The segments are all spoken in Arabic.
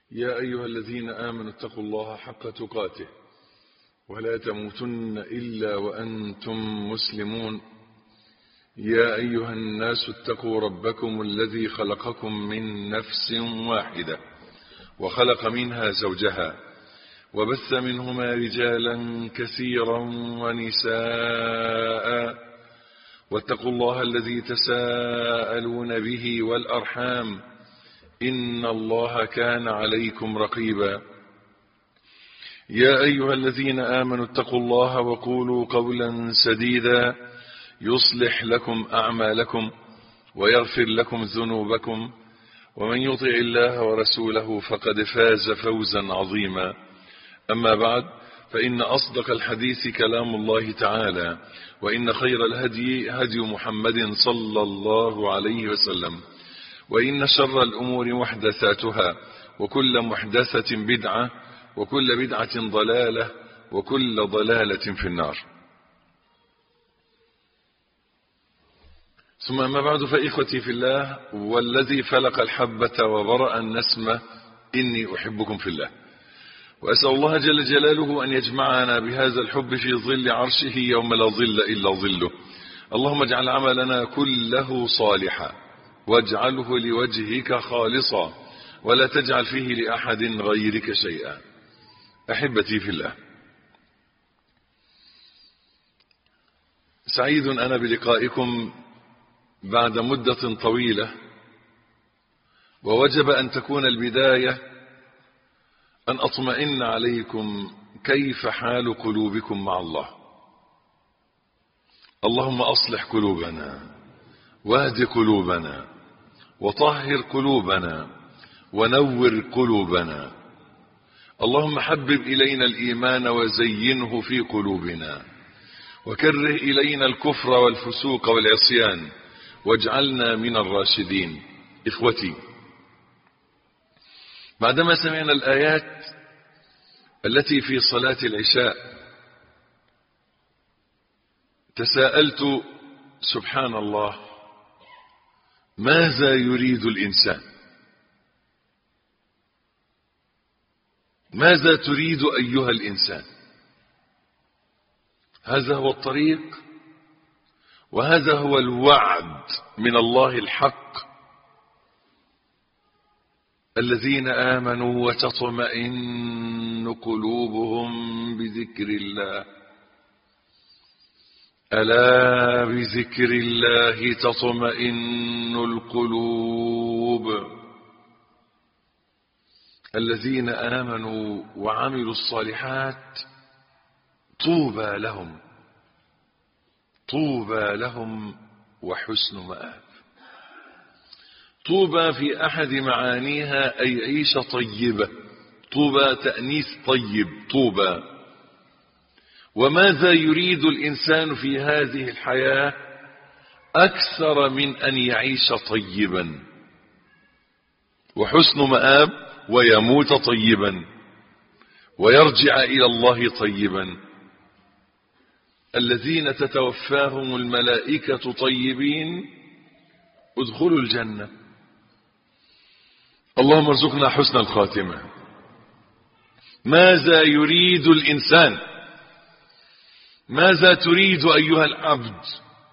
يا أيها الذين آمنوا اتقوا الله حق تقاته ولا تموتن إلا وأنتم مسلمون. يا أيها الناس اتقوا ربكم الذي خلقكم من نفس واحدة وخلق منها زوجها وبث منهما رجالا كثيرا ونساء، واتقوا الله الذي تساءلون به والأرحام إن الله كان عليكم رقيبا. يا أيها الذين آمنوا اتقوا الله وقولوا قولا سديدا يصلح لكم أعمالكم ويغفر لكم ذنوبكم، ومن يطع الله ورسوله فقد فاز فوزا عظيما. أما بعد، فإن أصدق الحديث كلام الله تعالى، وإن خير الهدي هدي محمد صلى الله عليه وسلم، وإن شر الأمور محدثاتها، وكل محدثة بدعة، وكل بدعة ضلالة، وكل ضلالة في النار. ثم أما بعد، فإخوتي في الله، والذي فلق الحبة وبرأ النسمة، إني أحبكم في الله، وأسأل الله جل جلاله أن يجمعنا بهذا الحب في ظل عرشه يوم لا ظل إلا ظله. اللهم اجعل عملنا كله صالحا، واجعله لوجهك خالصا، ولا تجعل فيه لأحد غيرك شيئا. أحبتي في الله، سعيد أنا بلقائكم بعد مدة طويلة، ووجب أن تكون البداية أن أطمئن عليكم كيف حال قلوبكم مع الله. اللهم أصلح قلوبنا، واهد قلوبنا، وطهر قلوبنا، ونور قلوبنا. اللهم حبب إلينا الإيمان وزينه في قلوبنا، وكره إلينا الكفر والفسوق والعصيان، واجعلنا من الراشدين. إخوتي، بعدما سمعنا الآيات التي في صلاة العشاء، تساءلت سبحان الله، ماذا يريد الإنسان؟ ماذا تريد أيها الإنسان؟ هذا هو الطريق، وهذا هو الوعد من الله الحق. الذين آمنوا وتطمئن قلوبهم بذكر الله، ألا بذكر الله تطمئن القلوب. الذين آمنوا وعملوا الصالحات طوبى لهم، طوبى لهم وحسن مآب. طوبى في أحد معانيها أي عيشة طيبة، طوبى تأنيث طيب، طوبى. وماذا يريد الإنسان في هذه الحياة أكثر من أن يعيش طيبا وحسن مآب، ويموت طيبا ويرجع إلى الله طيبا. الذين تتوفاهم الملائكة طيبين ادخلوا الجنة. اللهم ارزقنا حسن الخاتمة. ماذا يريد الإنسان؟ ماذا تريد أيها العبد؟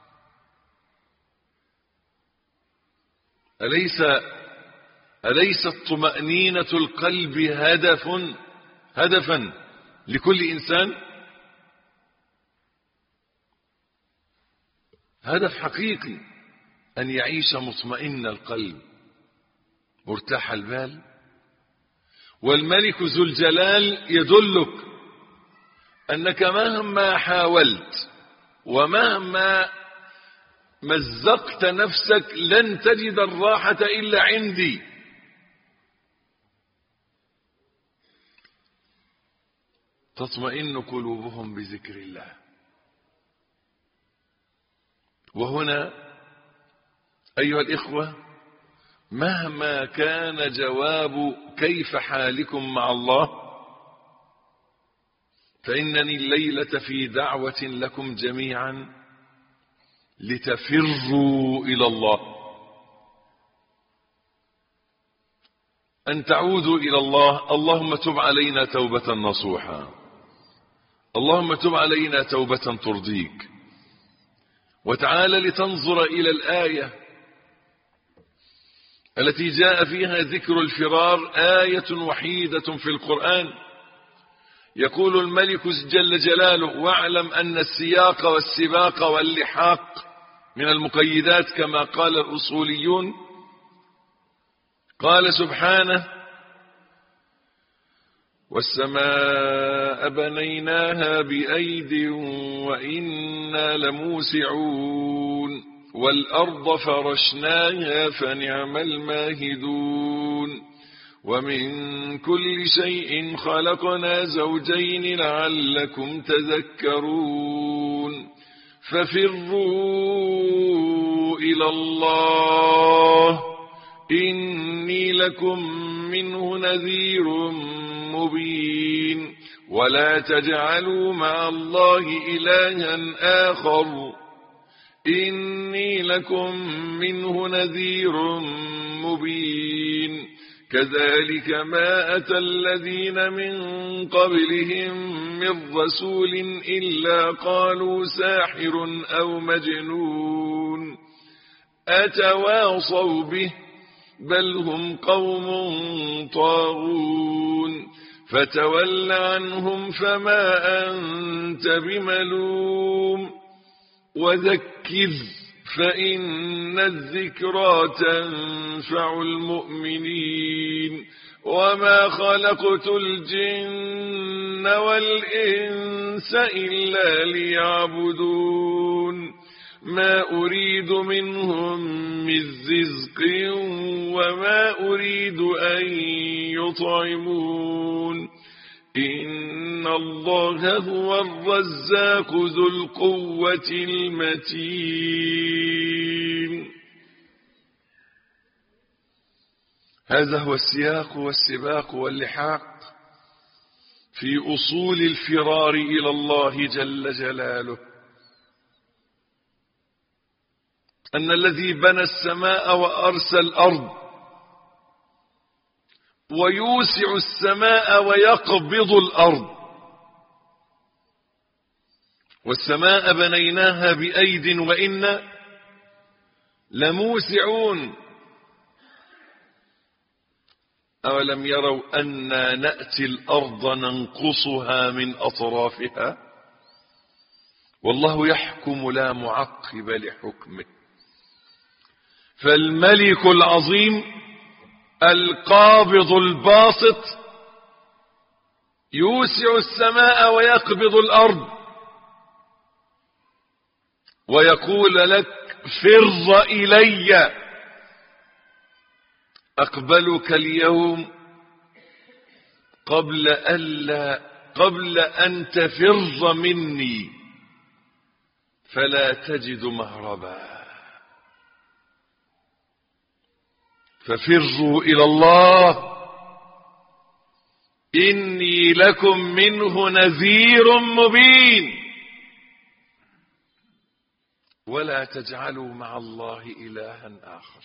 أليست طمأنينة القلب هدفا لكل إنسان؟ هدف حقيقي أن يعيش مطمئن القلب مرتاح البال. والملك ذو الجلال يدلك أنك مهما حاولت ومهما مزقت نفسك لن تجد الراحة إلا عندي. تطمئن قلوبهم بذكر الله. وهنا أيها الإخوة، مهما كان جواب كيف حالكم مع الله، فإنني الليلة في دعوة لكم جميعا لتفروا إلى الله. أن تعودوا إلى الله. اللهم تب علينا توبة نصوحا، اللهم تب علينا توبة ترضيك. وتعال لتنظر إلى الآية التي جاء فيها ذكر الفرار، آية وحيدة في القرآن. يقول الملك جل جلاله: واعلم أن السياق والسباق واللحاق من المقيدات كما قال الأصوليون. قال سبحانه: والسماء بنيناها بأيد وإنا لموسعون والأرض فرشناها فنعم الماهدون ومن كل شيء خلقنا زوجين لعلكم تذكرون ففروا إلى الله إني لكم منه نذير مبين ولا تجعلوا مع الله إلها آخر إني لكم منه نذير مبين كذلك ما أتى الذين من قبلهم من رسول إلا قالوا ساحر أو مجنون أتواصوا به بل هم قوم طاغون فتول عنهم فما أنت بملوم وذكر فإن الذكرى تنفع المؤمنين وما خلقت الجن والإنس إلا ليعبدون ما أريد منهم من رزق وما أريد أن يطعمون إن الله هو الرزاق ذو القوة المتين. هذا هو السياق والسباق واللحاق في أصول الفرار إلى الله جل جلاله. أن الذي بنى السماء وأرسى الأرض ويوسع السماء ويقبض الأرض والسماء بنيناها بأيد وإنا لموسعون أولم يروا أنا نأتي الأرض ننقصها من أطرافها والله يحكم لا معقب لحكمه فالملك العظيم القابض الباسط يوسع السماء ويقبض الأرض ويقول لك فر إلي أقبلك اليوم قبل أن تفر مني فلا تجد مهربا ففروا إلى الله إني لكم منه نذير مبين ولا تجعلوا مع الله إلها آخر.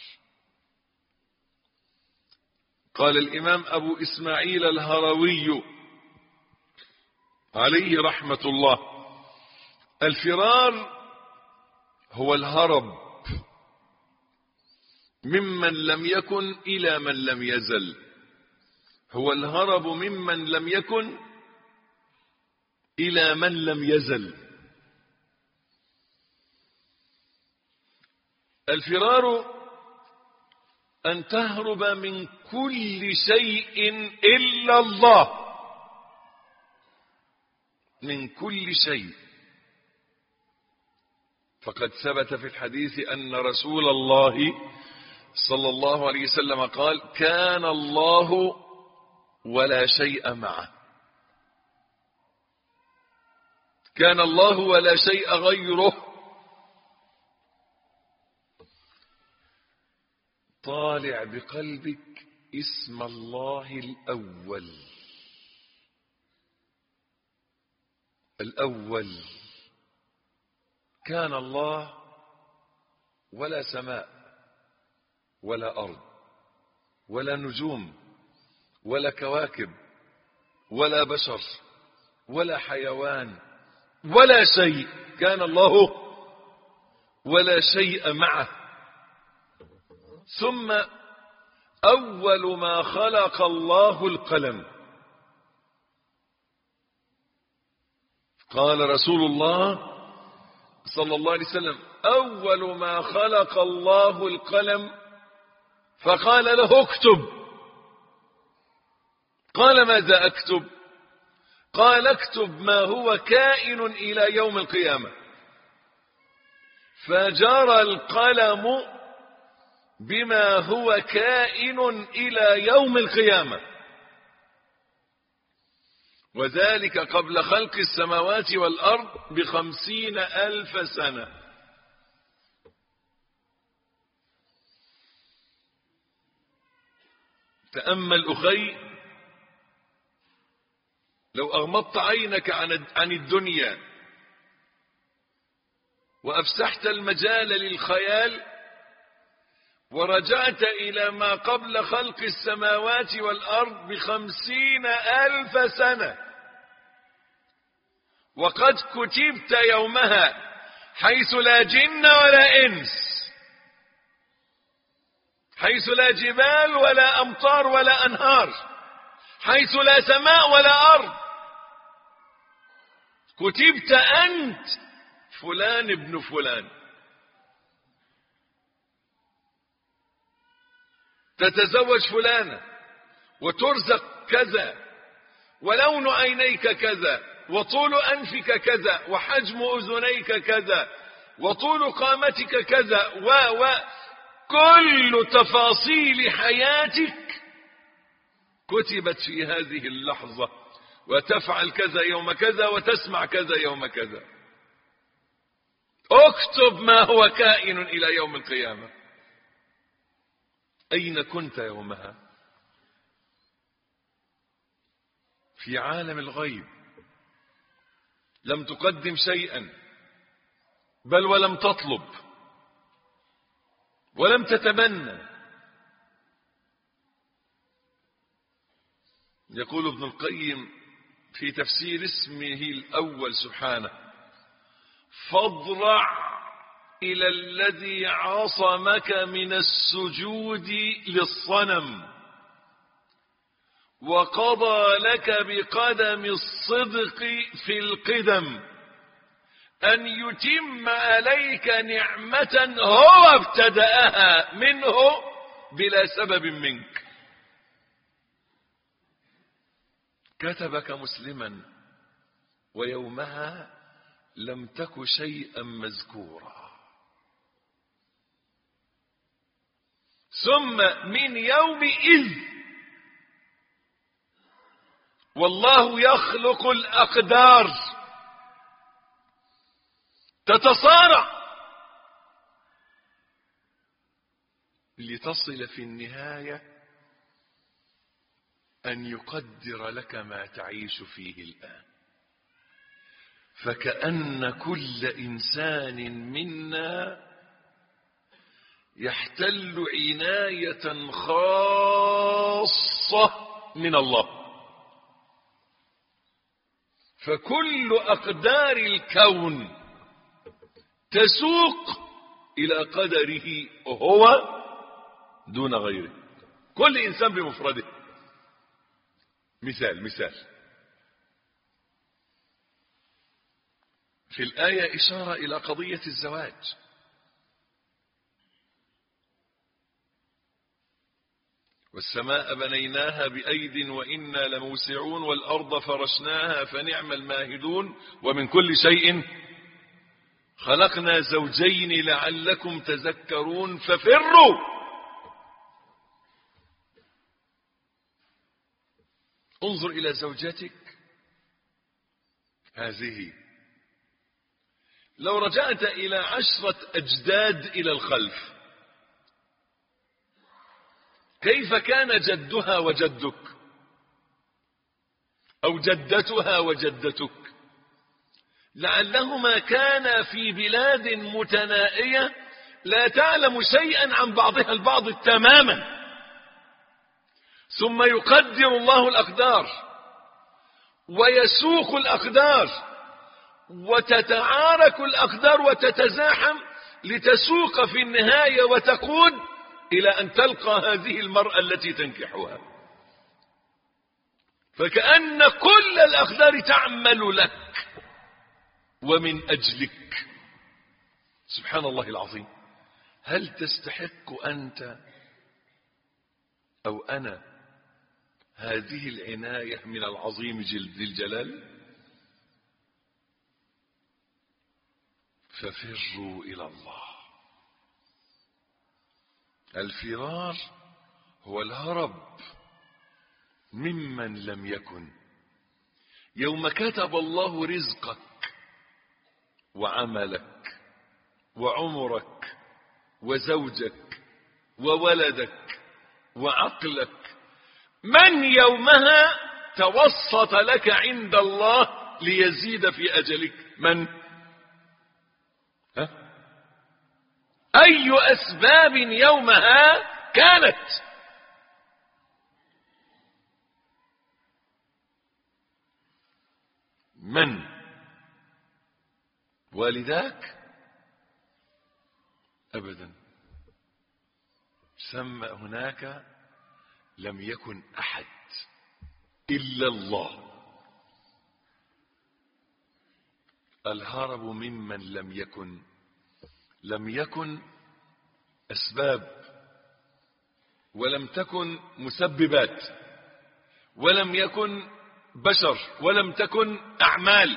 قال الإمام أبو إسماعيل الهروي عليه رحمة الله الفرار هو الهرب ممن لم يكن إلى من لم يزل، هو الهرب ممن لم يكن إلى من لم يزل. الفرار أن تهرب من كل شيء إلا الله، من كل شيء. فقد ثبت في الحديث أن رسول الله صلى الله عليه وسلم قال كان الله ولا شيء معه، كان الله ولا شيء غيره. طالع بقلبك اسم الله الأول كان الله ولا سماء ولا أرض ولا نجوم ولا كواكب ولا بشر ولا حيوان ولا شيء، كان الله ولا شيء معه. ثم أول ما خلق الله القلم. قال رسول الله صلى الله عليه وسلم: أول ما خلق الله القلم فقال له: اكتب. قال: ماذا أكتب؟ قال: اكتب ما هو كائن إلى يوم القيامة. فجرى القلم بما هو كائن إلى يوم القيامة، وذلك قبل خلق السماوات والأرض ب50,000 سنة. تأمل أخي، لو أغمضت عينك عن الدنيا وأفسحت المجال للخيال ورجعت إلى ما قبل خلق السماوات والأرض ب50,000 سنة، وقد كتبت يومها حيث لا جن ولا إنس، حيث لا جبال ولا أمطار ولا أنهار، حيث لا سماء ولا أرض. كتبت أنت فلان ابن فلان، تتزوج فلانة وترزق كذا، ولون عينيك كذا، وطول أنفك كذا، وحجم أذنيك كذا، وطول قامتك كذا، وكل تفاصيل حياتك كتبت في هذه اللحظة، وتفعل كذا يوم كذا، وتسمع كذا يوم كذا. اكتب ما هو كائن إلى يوم القيامة. أين كنت يومها؟ في عالم الغيب. لم تقدم شيئا، بل ولم تطلب ولم تتمنى. يقول ابن القيم في تفسير اسمه الأول سبحانه: فاضرع إلى الذي عصمك من السجود للصنم، وقضى لك بقدم الصدق في القدم أن يتم عليك نعمة هو ابتدأها منه بلا سبب منك. كتبك مسلما، ويومها لم تك شيئا مذكورا. ثم من يومئذ والله يخلق الأقدار تتصارع لتصل في النهاية أن يقدر لك ما تعيش فيه الآن. فكأن كل إنسان منا يحتل عناية خاصة من الله، فكل أقدار الكون تسوق إلى قدره هو دون غيره، كل إنسان بمفرده. مثال في الآية إشارة إلى قضية الزواج. والسماء بنيناها بأيد وإنا لموسعون، والأرض فرشناها فنعم الماهدون، ومن كل شيء خلقنا زوجين لعلكم تذكرون. ففروا، انظر إلى زوجتك هذه، لو رجعت إلى 10 أجداد إلى الخلف، كيف كان جدها وجدك، أو جدتها وجدتك؟ لعلهما كانا في بلاد متنائية لا تعلم شيئا عن بعضها البعض تماما، ثم يقدر الله الأقدار ويسوق الأقدار وتتعارك الأقدار وتتزاحم لتسوق في النهاية وتقود إلى أن تلقى هذه المرأة التي تنكحها. فكأن كل الأقدار تعمل لك ومن أجلك. سبحان الله العظيم. هل تستحق أنت أو أنا هذه العناية من العظيم ذي الجلال؟ ففروا إلى الله. الفرار هو الهرب ممن لم يكن. يوم كتب الله رزقك وعملك وعمرك وزوجك وولدك وعقلك، من يومها توسط لك عند الله ليزيد في أجلك؟ من؟ أي أسباب يومها كانت؟ من؟ والداك؟ أبدا. ثم هناك لم يكن أحد إلا الله. الهرب ممن لم يكن أسباب، ولم تكن مسببات، ولم يكن بشر، ولم تكن أعمال.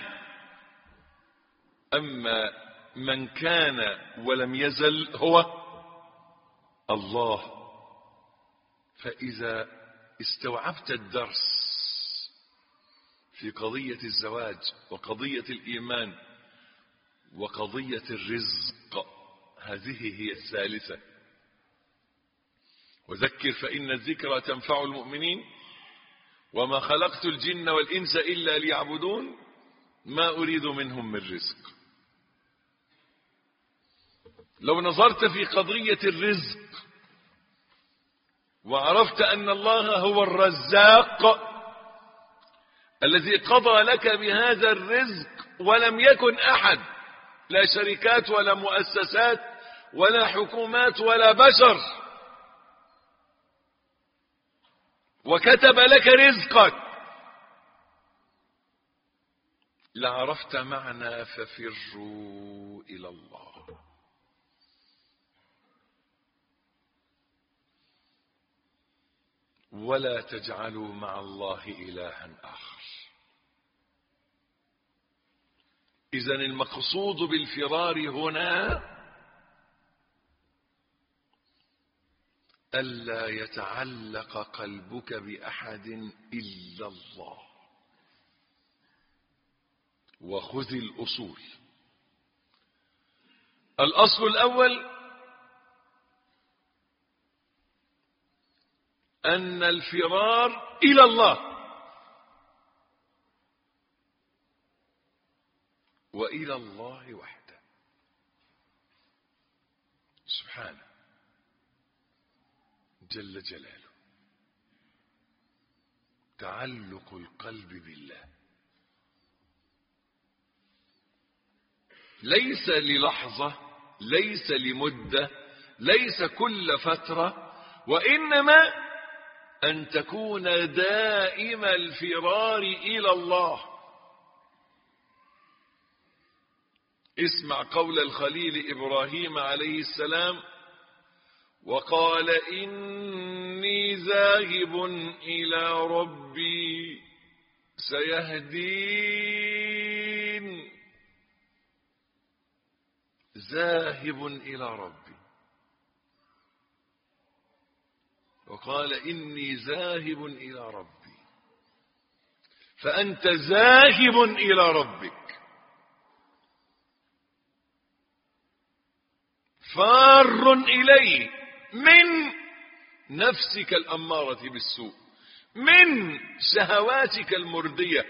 أما من كان ولم يزل هو الله. فإذا استوعبت الدرس في قضية الزواج وقضية الإيمان وقضية الرزق، هذه هي الثالثة. وذكر فإن الذكرى تنفع المؤمنين وما خلقت الجن والإنس إلا ليعبدون ما أريد منهم من رزق. لو نظرت في قضية الرزق وعرفت أن الله هو الرزاق الذي قضى لك بهذا الرزق ولم يكن أحد، لا شركات ولا مؤسسات ولا حكومات ولا بشر، وكتب لك رزقك، لعرفت معنى ففروا إلى الله. ولا تجعلوا مع الله إلها آخر. إذن المقصود بالفرار هنا ألا يتعلق قلبك بأحد إلا الله. وخذ الأصول. الأصل الأول أن الفرار إلى الله وإلى الله وحده سبحانه جل جلاله. تعلق القلب بالله ليس للحظة، ليس لمدة، ليس كل فترة، وإنما أن تكون دائم الفرار إلى الله. اسمع قول الخليل إبراهيم عليه السلام: وقال إني ذاهب إلى ربي سيهدين. ذاهب إلى ربي. وقال إني ذاهب إلى ربي. فأنت ذاهب إلى ربك، فار إليه من نفسك الأمارة بالسوء، من شهواتك المردية،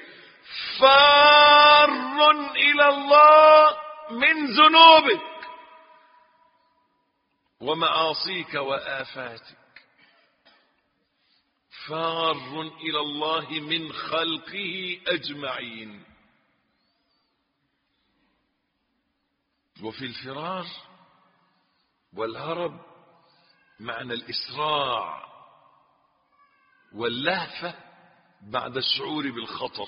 فار إلى الله من ذنوبك ومعاصيك وآفاتك، فار إلى الله من خلقه أجمعين. وفي الفرار والهرب معنى الإسراع واللهفة بعد الشعور بالخطر.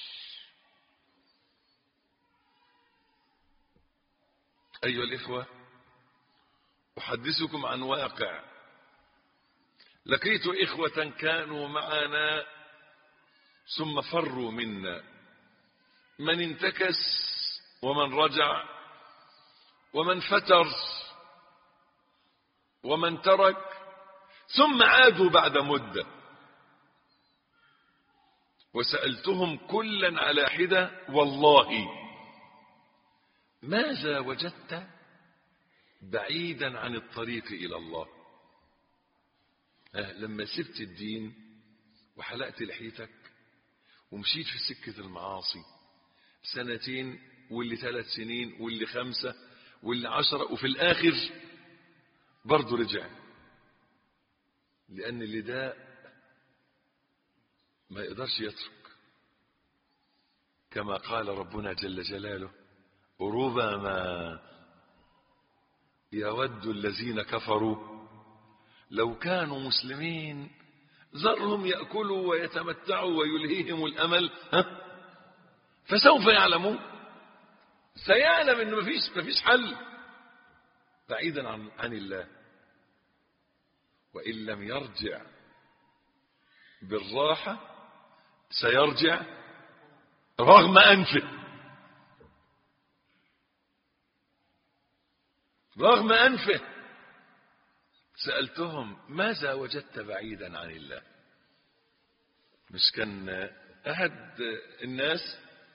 أيها الإخوة، أحدثكم عن واقع. لقيت إخوة كانوا معنا ثم فروا منا، من انتكس ومن رجع ومن فتر ومن ترك، ثم عادوا بعد مدة. وسألتهم كلا على حدة: والله ماذا وجدت بعيدا عن الطريق إلى الله؟ لما سبت الدين وحلقت لحيتك ومشيت في سكة المعاصي 2 واللي 3 سنين واللي 5 واللي 10، وفي الآخر برضو رجع، لأن اللي ده ما يقدرش يترك. كما قال ربنا جل جلاله: ربما يود الذين كفروا لو كانوا مسلمين ذرهم يأكلوا ويتمتعوا ويلهيهم الأمل فسوف يعلمون. سيعلم انه مفيش حل بعيدا عن الله. وإن لم يرجع بالراحة سيرجع رغم أنفه، رغم أنفه. سألتهم: ماذا وجدت بعيدا عن الله؟ مش كان أحد الناس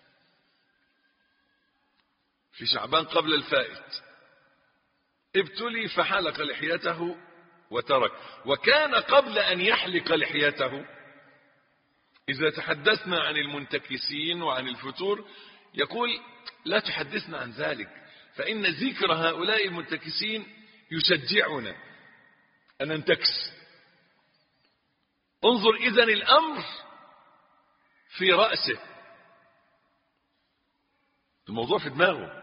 في شعبان قبل الفائت ابتلي فحلق لحيته وترك، وكان قبل أن يحلق لحيته إذا تحدثنا عن المنتكسين وعن الفتور يقول: لا تحدثنا عن ذلك، فإن ذكر هؤلاء المنتكسين يشجعنا أن ننتكس. انظر إذن الأمر في رأسه، الموضوع في دماغه.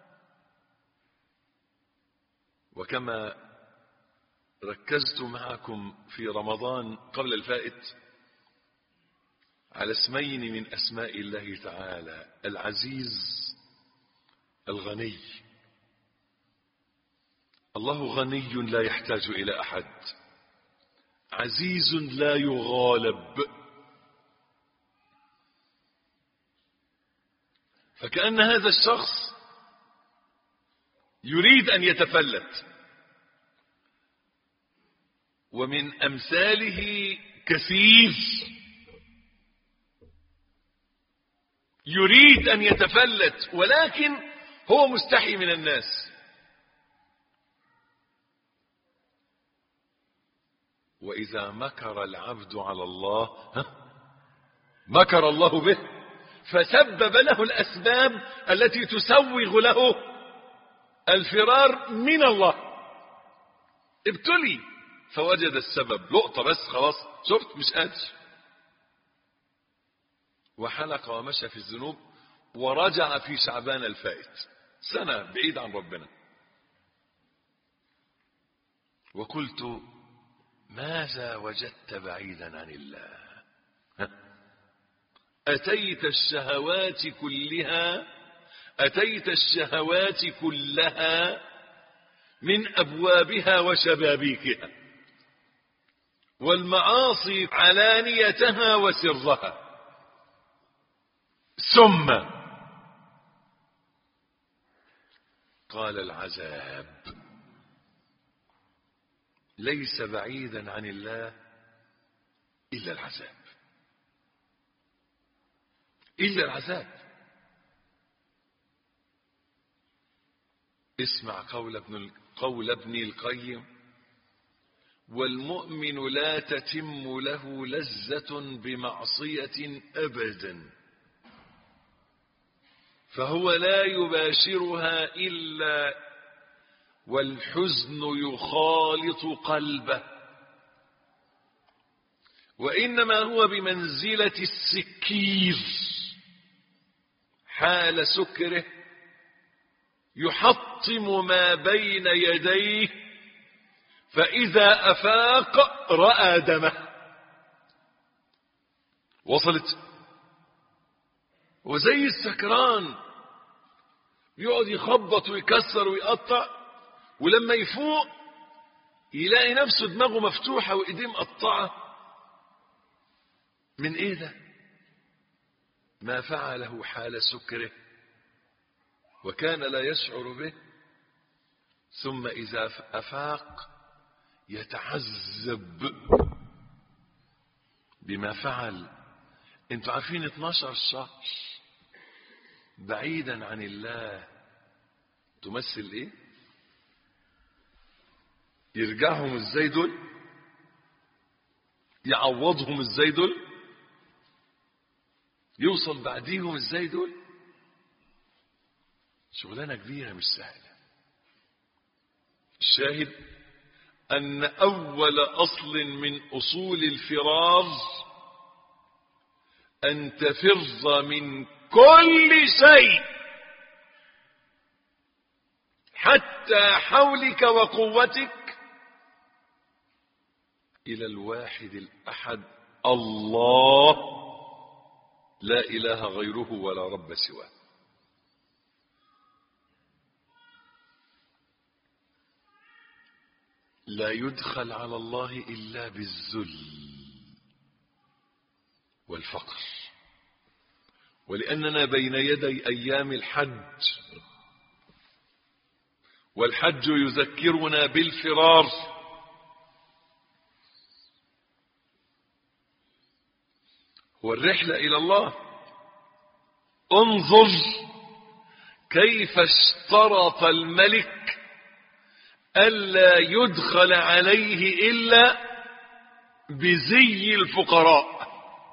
وكما ركزت معكم في رمضان قبل الفائت على اسمين من أسماء الله تعالى: العزيز، الغني. الله غني لا يحتاج إلى أحد، عزيز لا يغالب. فكأن هذا الشخص يريد أن يتفلت، ومن أمثاله كثير يريد أن يتفلت ولكن هو مستحي من الناس. وإذا مكر العبد على الله مكر الله به، فسبب له الأسباب التي تسوغ له الفرار من الله. ابتلي فوجد السبب، لقطة بس خلاص، شفت مش قادر، وحلق ومشى في الذنوب ورجع في شعبان الفائت 1 بعيد عن ربنا. وقلت: ماذا وجدت بعيدا عن الله؟ أتيت الشهوات كلها من أبوابها وشبابيكها، والمعاصي علانيتها وسرها. ثم قال: العذاب ليس بعيدا عن الله إلا العذاب، إلا العذاب. اسمع قول ابن القيم: والمؤمن لا تتم له لذة بمعصية أبدا، فهو لا يباشرها إلا والحزن يخالط قلبه، وإنما هو بمنزلة السكير حال سكره، يحطم ما بين يديه، فإذا أفاق رأى دمه. وصلت؟ وزي السكران يقعد يخبط ويكسر ويقطع، ولما يفوق يلاقي نفسه دماغه مفتوحة وإيديه مقطعة. من إيه ده؟ ما فعله حال سكره وكان لا يشعر به، ثم إذا أفاق يتعذب بما فعل. انتوا عارفين 12 شهر بعيدا عن الله تمثل ايه؟ يرجعهم ازاي دول؟ يعوضهم ازاي دول؟ يوصل بعديهم ازاي دول؟ شغلانة كبيرة مش سهلة. الشاهد أن أول أصل من أصول الفرار أن تفر من كل شيء حتى حولك وقوتك إلى الواحد الأحد الله، لا إله غيره ولا رب سواه. لا يدخل على الله إلا بالذل والفقر. ولأننا بين يدي أيام الحج، والحج يذكرنا بالفرار، والرحلة إلى الله. انظر كيف اشترط الملك ألا يدخل عليه إلا بزي الفقراء،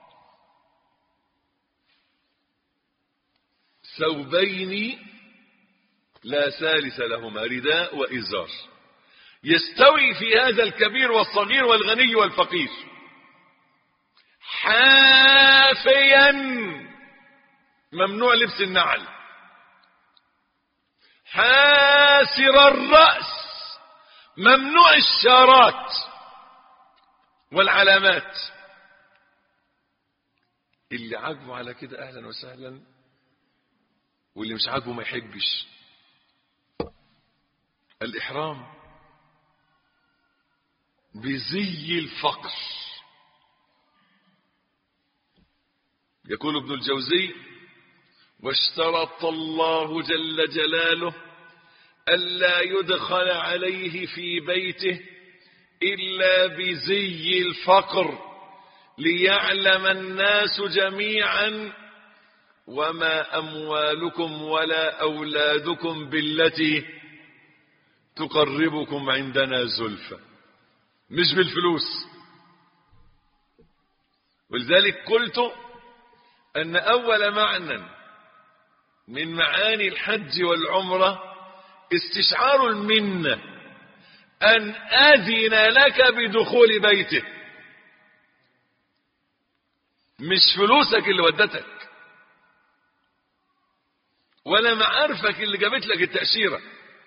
ثوبين لا ثالث لهما، رداء وإزار، يستوي في هذا الكبير والصغير والغني والفقير، حافيا ممنوع لبس النعل، حاسر الرأس ممنوع الشارات والعلامات. اللي عاجبه على كده أهلا وسهلا، واللي مش عاجبه ما يحبش. الإحرام بزي الفقر. يقول ابن الجوزي: واشترط الله جل جلاله ألا يدخل عليه في بيته إلا بزي الفقر، ليعلم الناس جميعا وما أموالكم ولا أولادكم بالتي تقربكم عندنا زلفى. مش بالفلوس. ولذلك قلت أن أول معنى من معاني الحج والعمرة استشعار المنة، أن أذن لك بدخول بيته، مش فلوسك اللي ودتك ولا معارفك اللي جابت لك التأشيرة،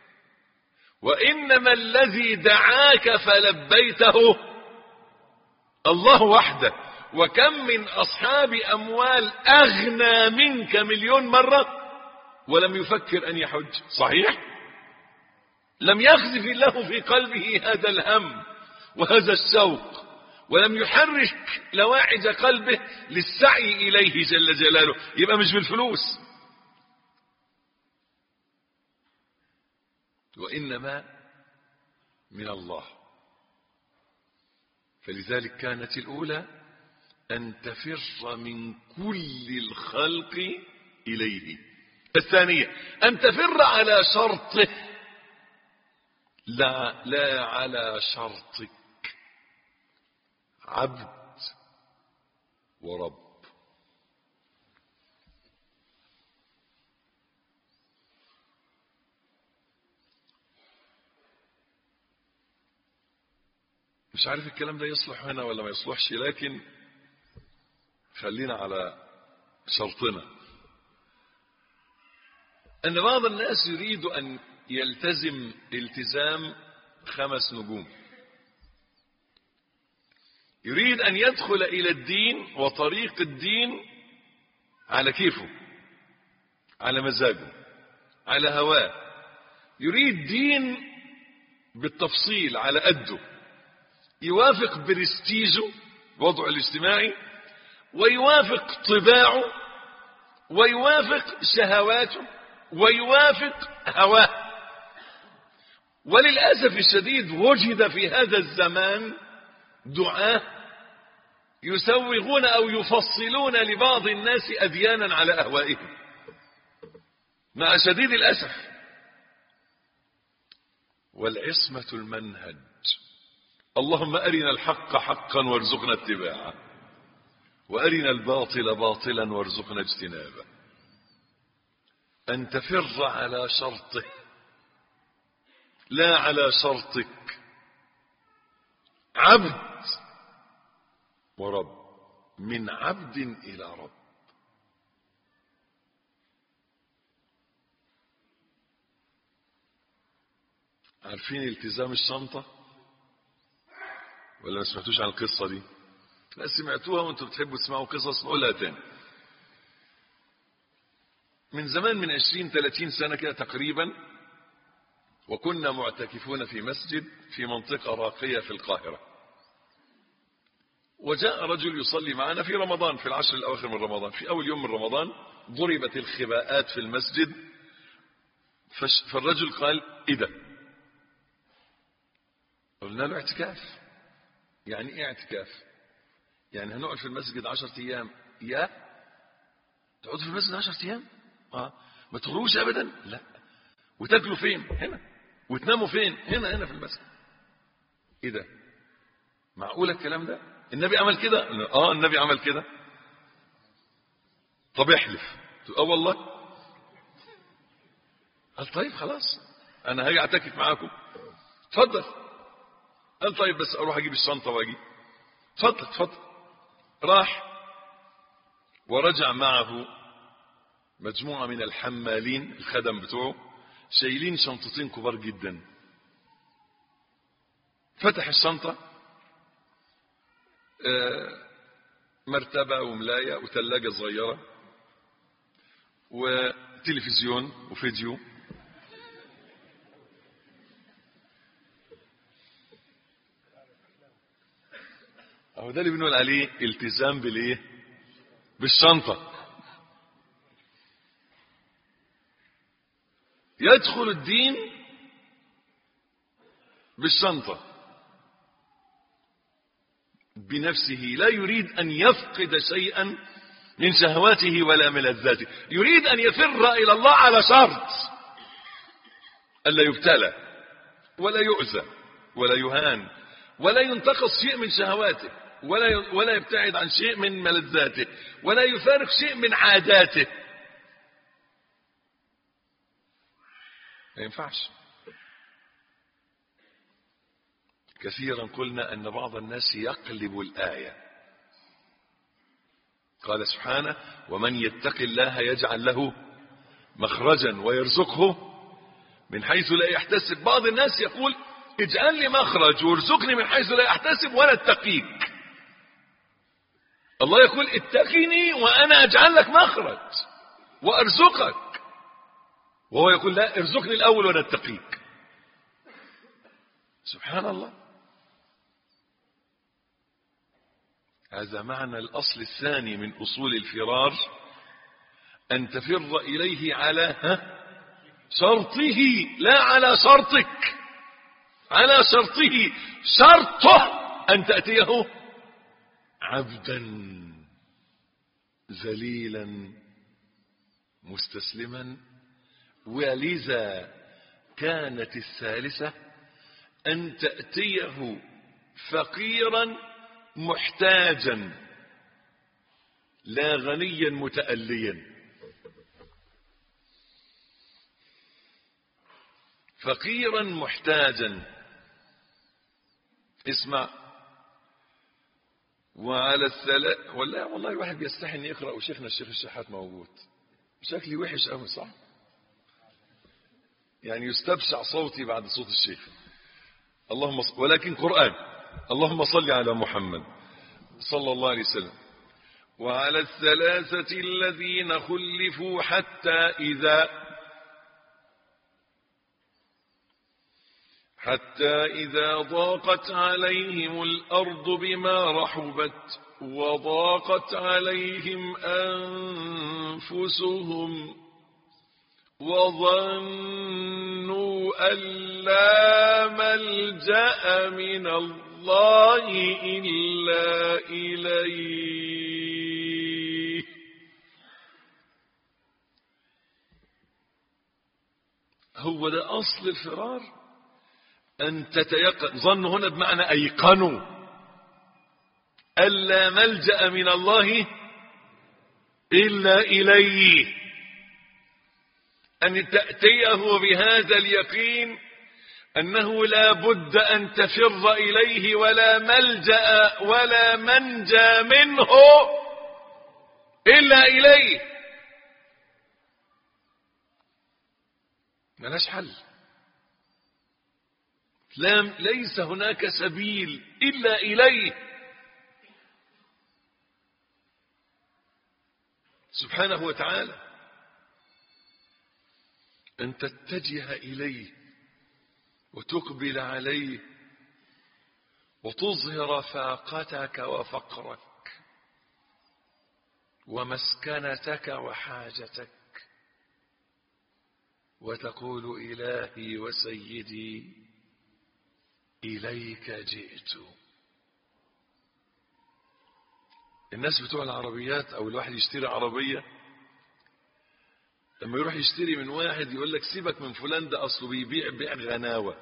وإنما الذي دعاك فلبيته الله وحده. وكم من أصحاب أموال أغنى منك مليون مرة ولم يفكر أن يحج، صحيح؟ لم يخزف الله في قلبه هذا الهم وهذا الشوق، ولم يحرك لواعج قلبه للسعي إليه جل جلاله. يبقى مش بالفلوس، وإنما من الله. فلذلك كانت الأولى أن تفر من كل الخلق إليه. الثانية أن تفر على شرطه، لا على شرطك. عبد ورب. مش عارف الكلام ده يصلح هنا ولا ما يصلحش، لكن خلينا على شرطنا. أن بعض الناس يريد أن يلتزم التزام 5 نجوم، يريد أن يدخل إلى الدين وطريق الدين على كيفه، على مزاجه، على هواه، يريد دين بالتفصيل على قده، يوافق برستيجه وضعه الاجتماعي، ويوافق طباعه، ويوافق شهواته، ويوافق هواه. وللأسف الشديد وجد في هذا الزمان دعاة يسوغون أو يفصلون لبعض الناس أديانا على أهوائهم، مع شديد الأسف. والعصمة المنهج. اللهم أرنا الحق حقا وارزقنا اتباعه، وأرنا الباطل باطلا وارزقنا اجتنابه. أن تفر على شرطه لا على شرطك، عبد ورب، من عبد إلى رب. عارفين التزام الشنطة ولا ما سمعتوش عن القصة دي؟ لا سمعتوها وانتم بتحبوا تسمعوا قصص، نقولها تاني. من زمان، من 20-30 سنة كده تقريبا، وكنا معتكفون في مسجد في منطقة راقية في القاهرة، وجاء رجل يصلي معنا في رمضان، في العشر الأواخر من رمضان، في أول يوم من رمضان ضربت الخباءات في المسجد. فالرجل قال: إيه ده؟ قلنا له: اعتكاف. يعني ايه اعتكاف؟ يعني هنقعد في المسجد 10 أيام. يا تقعدوا في المسجد 10 أيام؟ ما تخرجوش ابدا؟ لا. وتاكلوا فين؟ هنا. وتناموا فين؟ هنا في المسجد. ايه ده؟ معقول الكلام ده؟ النبي عمل كده؟ النبي عمل كده. طب احلف. والله. قال: طيب خلاص، انا هاجي اعتكف معاكم. اتفضل. قال: طيب بس اروح اجيب الشنطه واجي. اتفضل. راح ورجع معه مجموعة من الحمالين الخدم بتوعه، شايلين شنطتين كبار جدا. فتح الشنطة، مرتبة وملاية وثلاجة صغيرة وتلفزيون وفيديو. اهو ده اللي بنقول عليه التزام بالايه؟ بالشنطة. يدخل الدين بالشنطة بنفسه، لا يريد أن يفقد شيئا من شهواته ولا ملذاته، يريد أن يفر إلى الله على شرط: ألا يبتلى ولا يؤذى ولا يهان ولا ينتقص شيء من شهواته ولا يبتعد عن شيء من ملذاته ولا يفارق شيء من عاداته. ما ينفعش. كثيرا قلنا أن بعض الناس يقلب الآية. قال سبحانه: ومن يتق الله يجعل له مخرجا ويرزقه من حيث لا يحتسب. بعض الناس يقول: اجعل لي مخرج وارزقني من حيث لا احتسب وانا اتقيك. الله يقول: اتقني وانا اجعل لك مخرج وارزقك، وهو يقول: لا، ارزقني الاول وانا اتقيك. سبحان الله. هذا معنى الأصل الثاني من أصول الفرار، أن تفر إليه على شرطه لا على شرطك، على شرطه. شرطه أن تأتيه عبدا ذليلا مستسلما. ولذا كانت الثالثة أن تأتيه فقيرا محتاجا لا غنيا متأليا. فقيرا محتاجا. اسمع وعلى والله الواحد بيستحي ان يقرأ وشيخنا الشيخ الشحات موجود. شكلي وحش قوي صح؟ يعني يستبشع صوتي بعد صوت الشيخ. ولكن قرآن. اللهم صل على محمد صلى الله عليه وسلم. وعلى الثلاثة الذين خلفوا حتى إذا ضاقت عليهم الأرض بما رحبت وضاقت عليهم أنفسهم وظنوا أن لا ملجأ من الله إلا إليه هو ده أصل الفرار. أن تتيقن. ظنوا هنا بمعنى أيقنوا ألا ملجأ من الله إلا إليه، أن تأتيه بهذا اليقين أنه لا بد أن تفر إليه ولا ملجأ ولا منجى منه إلا إليه، ملاش حل. ليس هناك سبيل إلا إليه سبحانه وتعالى. أن تتجه إليه وتقبل عليه وتظهر فاقتك وفقرك ومسكنتك وحاجتك وتقول إلهي وسيدي إليك جئت. الناس بتوع العربيات أو الواحد يشتري عربية، لما يروح يشتري من واحد يقول لك سيبك من فلان ده أصله بيبيع غناوة،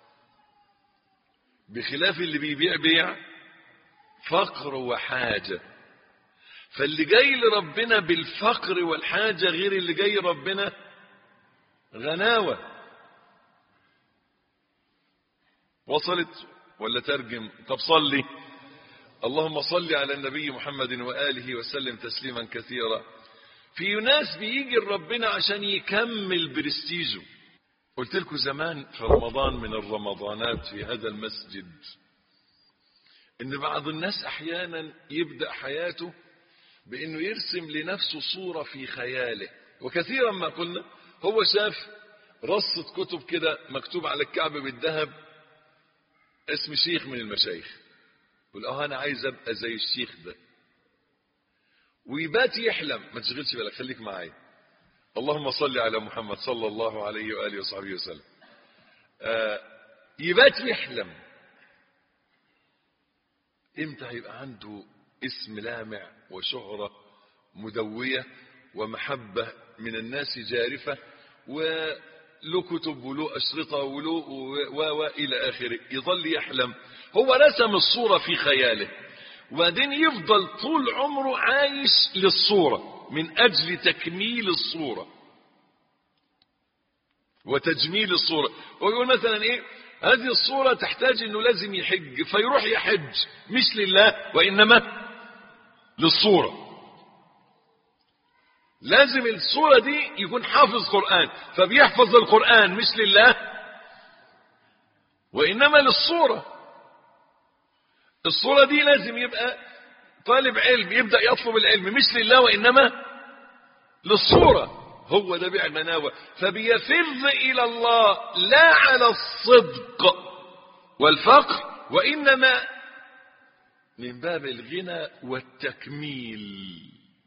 بخلاف اللي بيبيع فقر وحاجة. فاللي جاي لربنا بالفقر والحاجة غير اللي جاي ربنا غناوة. وصلت ولا ترجم؟ طب صلي. اللهم صل على النبي محمد وآله وسلم تسليما كثيرا. في ناس بيجي لربنا عشان يكمل برستيجه. قلت لكم زمان في رمضان من الرمضانات في هذا المسجد ان بعض الناس احيانا يبدأ حياته بانه يرسم لنفسه صورة في خياله. وكثيرا ما قلنا هو شاف رصة كتب كده مكتوب على الكعب بالذهب اسم شيخ من المشايخ، يقول انا عايز ابقى زي الشيخ ده، ويبات يحلم. ما تشغلش بالك، خليك معايا. اللهم صل على محمد صلى الله عليه وآله وصحبه وسلم. يبات يحلم امتى هيبقى عنده اسم لامع وشهرة مدوية ومحبة من الناس جارفة وله كتب وله أشرطة وله وإلى آخره. يظل يحلم. هو رسم الصورة في خياله وبعدين يفضل طول عمره عايش للصورة من أجل تكميل الصورة وتجميل الصورة. ويقول مثلا ايه، هذه الصورة تحتاج انه لازم يحج، فيروح يحج مش لله وإنما للصورة. لازم الصورة دي يكون حافظ قرآن، فبيحفظ القرآن مش لله وإنما للصورة. الصورة دي لازم يبقى طالب علم، يبدأ يطلب العلم مش لله وإنما للصورة. هو ده بيع مناوة. فبيفر إلى الله لا على الصدق والفقر وإنما من باب الغنى والتكميل،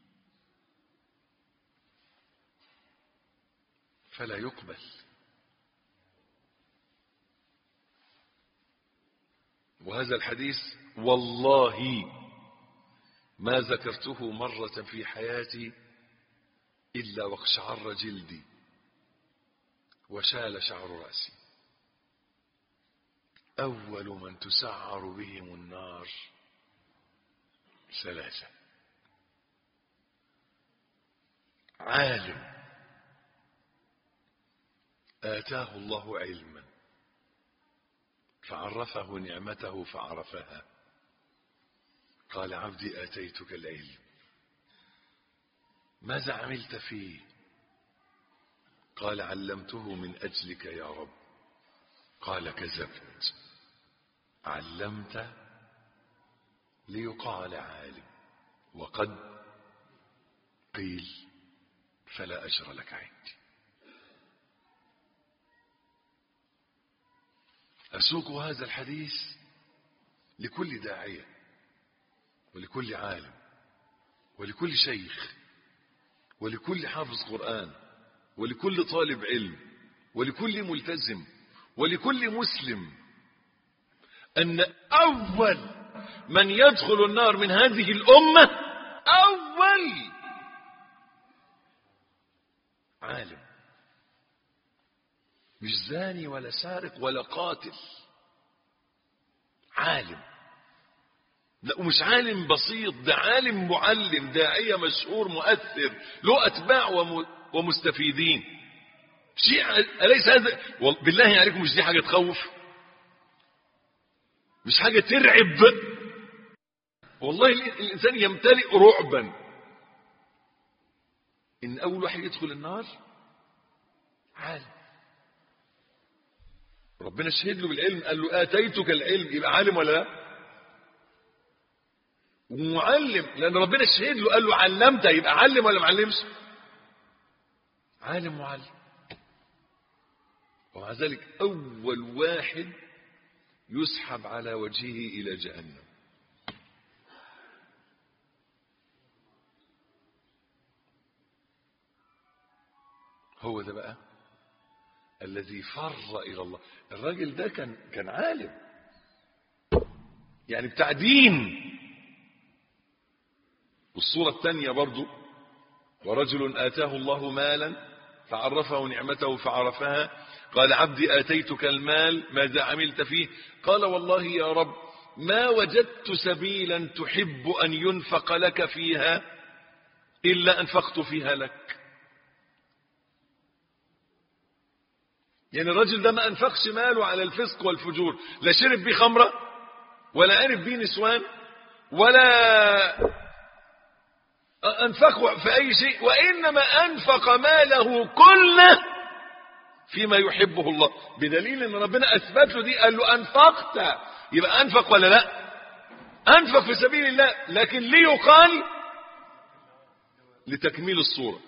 فلا يقبل. وهذا الحديث والله ما ذكرته مرة في حياتي إلا واقشعر جلدي وشال شعر رأسي. أول من تسعر بهم النار ثلاثة: عالم آتاه الله علما فعرفه نعمته فعرفها، قال عبدي آتيتك العلم ماذا عملت فيه؟ قال علمته من أجلك يا رب. قال كذبت، علمت ليقال عالم وقد قيل فلا أجر لك عندي. أسوق هذا الحديث لكل داعية ولكل عالم ولكل شيخ ولكل حافظ قرآن ولكل طالب علم ولكل ملتزم ولكل مسلم، أن أول من يدخل النار من هذه الأمة أول عالم، مش زاني ولا سارق ولا قاتل، عالم. لا، ومش عالم بسيط، ده عالم معلم داعية مشهور مؤثر له أتباع ومستفيدين. شيء أليس هذا بالله عليكم مش دي حاجة تخوف؟ مش حاجة ترعب؟ والله الإنسان يمتلئ رعبا إن أول واحد يدخل النار عالم. ربنا شهد له بالعلم، قال له آتيتك العلم، يبقى عالم ولا لا؟ ومعلم، لأن ربنا شهد له قال له علمت، يبقى علم ولا معلمش؟ عالم معلم. ومع ذلك أول واحد يسحب على وجهه إلى جهنم. هو ده بقى الذي فر إلى الله. الراجل ده كان عالم، يعني بتاع دين. والصورة الثانية برضو، ورجل آتاه الله مالا فعرفه نعمته فعرفها قال عبدي آتيتك المال ماذا عملت فيه؟ قال والله يا رب ما وجدت سبيلا تحب أن ينفق لك فيها إلا أنفقت فيها لك. يعني الرجل ده ما أنفقش ماله على الفسق والفجور، لا شرب بيه خمرة ولا عرف بيه نسوان ولا أنفقه في أي شيء، وإنما أنفق ماله كله فيما يحبه الله، بدليل أن ربنا أثبت له دي، قال له أنفقت، يبقى أنفق ولا لا؟ أنفق في سبيل الله، لكن ليقال لتكميل الصورة.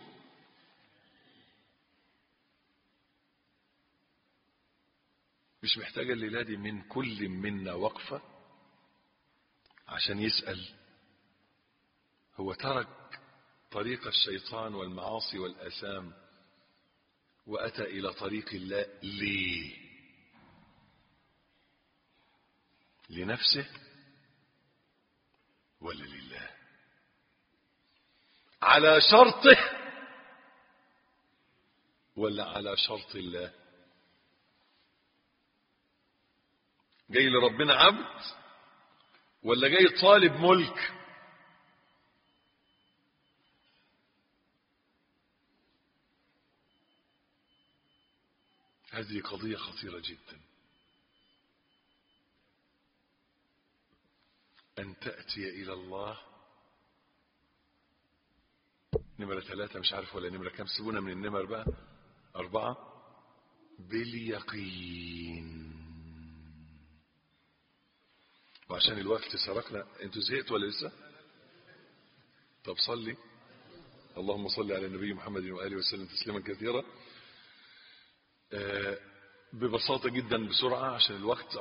مش محتاجة الليلة دي من كل منا وقفة عشان يسأل هو ترك طريق الشيطان والمعاصي والآثام وأتى إلى طريق الله ليه؟ لنفسه ولا لله؟ على شرطه ولا على شرط الله؟ جاي لربنا عبد ولا جاي طالب ملك؟ هذه قضية خطيرة جدا، أن تأتي إلى الله. نمرة 3 مش عارف ولا نمرة كام، سيبونا من النمر بقى. 4 باليقين. وعشان الوقت سرقنا، انتوا زهقتوا ولا لسه؟ طب صلي. اللهم صل على النبي محمد وآله وسلم تسليما كثيرا. ببساطة جدا بسرعة عشان الوقت.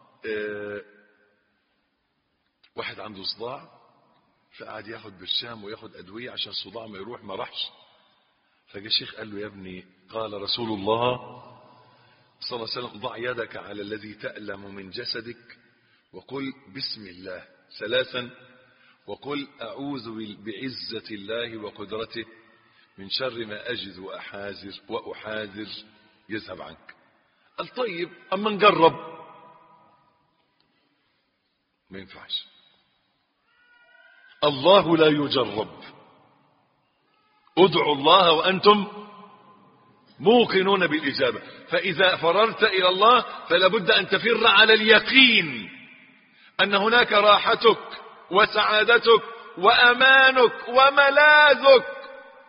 واحد عنده صداع فقعد ياخد برشام وياخد أدوية عشان الصداع ما يروح، ما راحش. فجاء الشيخ قال له يا ابني قال رسول الله صلى الله عليه وسلم ضع يدك على الذي تألم من جسدك وقل بسم الله 3 وقل أعوذ بعزة الله وقدرته من شر ما أجد وأحاذر يذهب عنك. قال طيب أما نجرب. ما ينفعش، الله لا يجرب. ادعوا الله وأنتم موقنون بالإجابة. فإذا فررت إلى الله فلا بد أن تفر على اليقين أن هناك راحتك وسعادتك وأمانك وملاذك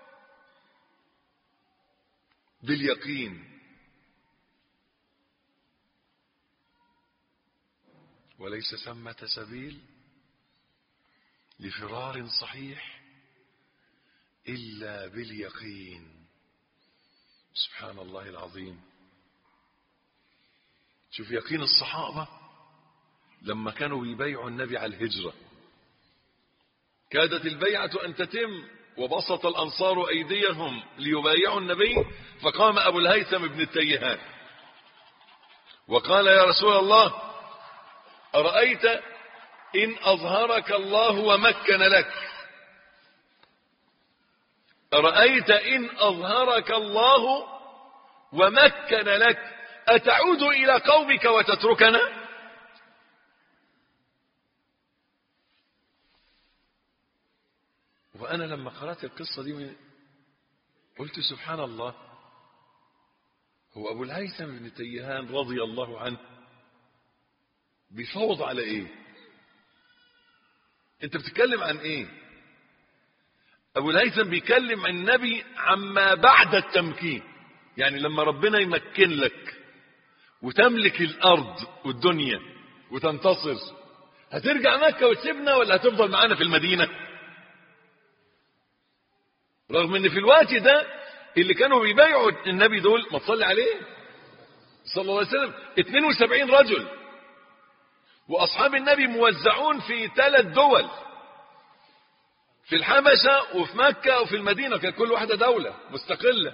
باليقين. وليس ثمة سبيل لفرار صحيح إلا باليقين. سبحان الله العظيم. شوف يقين الصحابة لما كانوا يبايعوا النبي على الهجرة، كادت البيعة أن تتم وبسط الأنصار أيديهم ليبايعوا النبي، فقام أبو الهيثم بن التيهان وقال: يا رسول الله، أرأيت إن أظهرك الله ومكن لك، أرأيت إن أظهرك الله ومكن لك أتعود إلى قومك وتتركنا؟ وأنا لما قرأت القصة دي قلت سبحان الله، هو أبو الهيثم بن تيهان رضي الله عنه بيفوض على إيه؟ أنت بتتكلم عن إيه؟ أبو الهيثم بيكلم عن النبي عما بعد التمكين، يعني لما ربنا يمكن لك وتملك الأرض والدنيا وتنتصر، هترجع مكة وتسيبنا ولا هتفضل معانا في المدينة؟ رغم ان في الوقت ده اللي كانوا بيبايعوا النبي دول، ما تصلي عليه صلى الله عليه وسلم، 72 رجل، واصحاب النبي موزعون في 3 دول، في الحبشة وفي مكة وفي المدينة، كان كل واحدة دولة مستقلة،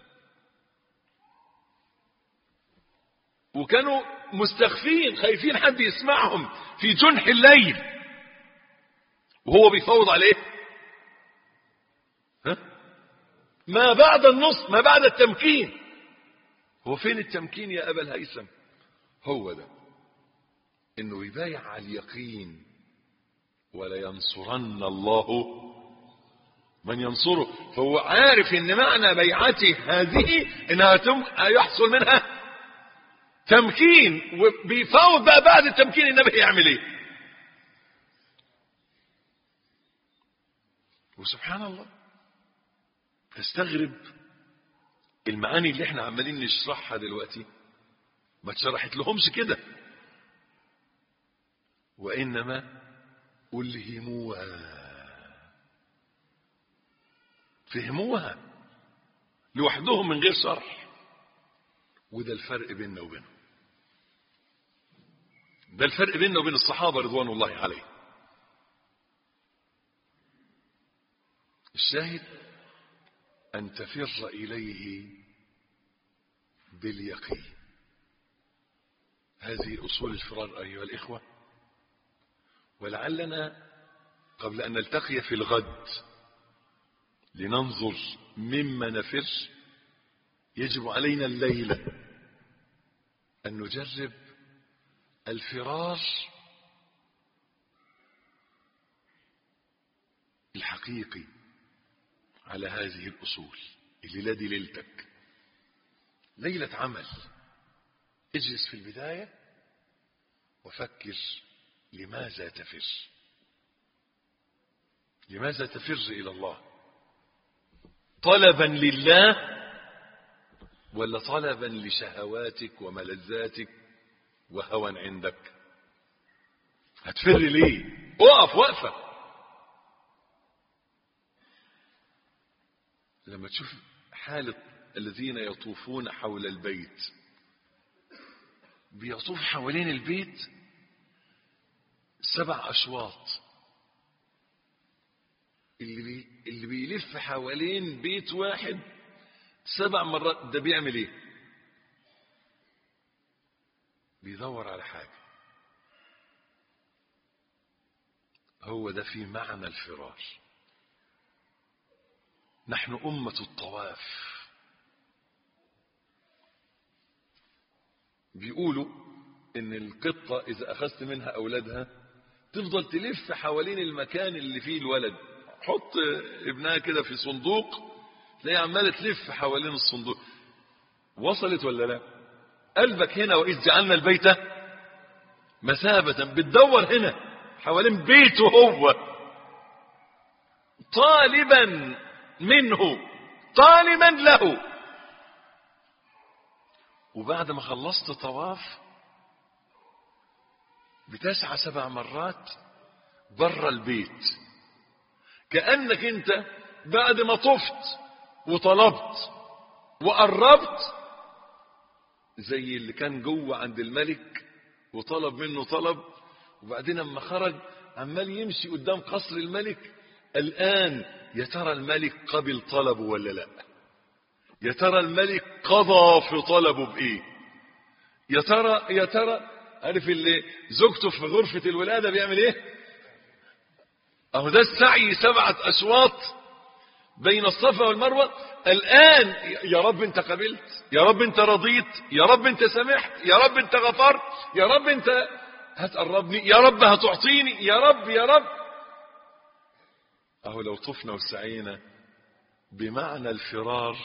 وكانوا مستخفين خايفين حد يسمعهم في جنح الليل وهو بيفوض عليه. ها؟ ما بعد النصر، ما بعد التمكين. هو فين التمكين يا أبا الهيثم؟ هو ده، انه يبايع على اليقين، ولا ينصرن الله من ينصره. فهو عارف ان معنى بيعته هذه انها يحصل منها تمكين، وبيفوض بقى بعد التمكين النبي يعمل ايه. وسبحان الله تستغرب المعاني اللي احنا عمالين نشرحها دلوقتي ما اتشرحت لهمش كده، وانما ألهموها، فهموها لوحدهم من غير شرح. وده الفرق بيننا وبينهم، ده الفرق بيننا وبين الصحابة رضوان الله عليهم. الشاهد أن تفر إليه باليقين. هذه أصول الفرار أيها الإخوة. ولعلنا قبل أن نلتقي في الغد لننظر مما نفر، يجب علينا الليلة أن نجرب الفرار الحقيقي على هذه الأصول. الليلة دي ليلتك، ليلة عمل. اجلس في البداية وفكر لماذا تفر، لماذا تفر إلى الله؟ طلبا لله ولا طلبا لشهواتك وملذاتك وهوى عندك؟ هتفر ليه؟ اقف وقفة. لما تشوف حالة الذين يطوفون حول البيت، بيطوف حوالين البيت 7 أشواط، اللي بيلف حوالين بيت واحد 7 مرات، ده بيعمل ايه؟ بيدور على حاجة. هو ده في معنى الفرار. نحن أمة الطواف. بيقولوا ان القطة اذا اخذت منها اولادها تفضل تلف حوالين المكان اللي فيه الولد. حط ابنها كده في صندوق، تلاقي عمالة تلف حوالين الصندوق. وصلت ولا لا؟ قلبك هنا، وإذ جعلنا البيت مثابة، بتدور هنا حوالين بيته هو، طالبا منه، طالبا له. وبعد ما خلصت طواف بتسعى 7 مرات بره البيت، كأنك انت بعد ما طفت وطلبت وقربت زي اللي كان جوه عند الملك وطلب منه طلب، وبعدين لما خرج عمال يمشي قدام قصر الملك. الآن يا ترى الملك قبل طلبه ولا لا؟ يا ترى الملك قضى في طلبه بإيه؟ يا ترى عارف اللي زوجته في غرفة الولادة بيعمل ايه؟ اهو ده السعي 7 أشواط بين الصفا والمروة. الآن يا رب انت قبلت، يا رب انت رضيت، يا رب انت سمحت، يا رب انت غفرت، يا رب انت هتقربني، يا رب هتعطيني، يا رب يا رب. اهو لو طفنا وسعينا بمعنى الفرار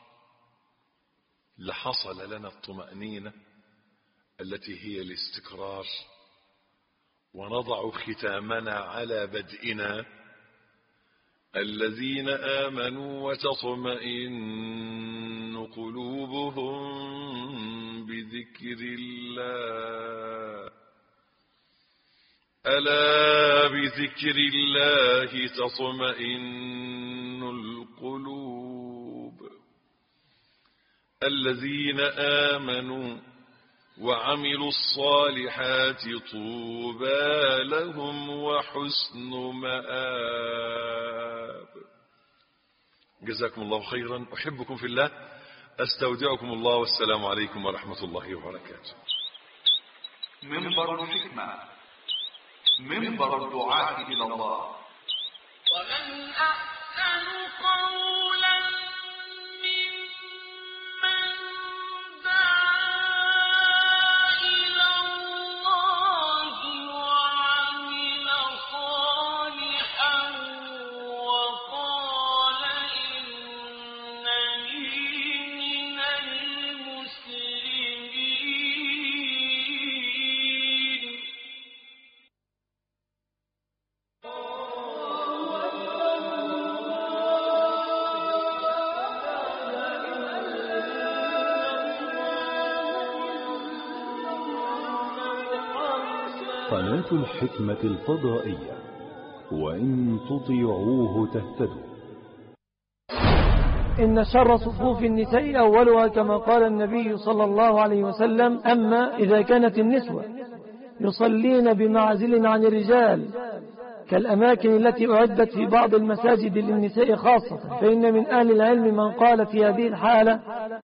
لحصل لنا الطمأنينة التي هي الاستقرار، ونضع ختامنا على بدئنا: الذين آمنوا وتطمئن قلوبهم بذكر الله، ألا بذكر الله تطمئن القلوب. الذين آمنوا وعملوا الصالحات طوبى لهم وحسن مآب. جزاكم الله خيرا، أحبكم في الله، أستودعكم الله، والسلام عليكم ورحمة الله وبركاته. منبر الحكمة، منبر الدعاة إلى الله. ومن أحسن قولا ممن دعا إلى الله وعمل صالحا وقال إنني من المسلمين. قناة الحكمة الفضائية، وإن تطيعوه تهتدوا. إن شر صفوف النساء أولها كما قال النبي صلى الله عليه وسلم: أما إذا كانت النسوة يصلين بمعزل عن الرجال كالأماكن التي أعدت في بعض المساجد للنساء خاصة، فإن من أهل العلم من قال في هذه الحالة